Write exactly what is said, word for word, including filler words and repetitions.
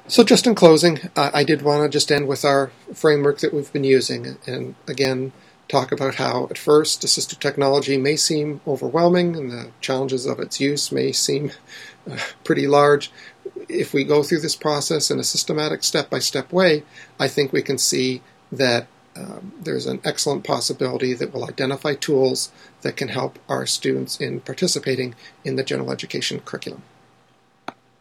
So just in closing, uh, I did want to just end with our framework that we've been using, and again, talk about how at first assistive technology may seem overwhelming and the challenges of its use may seem uh, pretty large. If we go through this process in a systematic step-by-step way, I think we can see that um, there's an excellent possibility that we'll identify tools that can help our students in participating in the general education curriculum.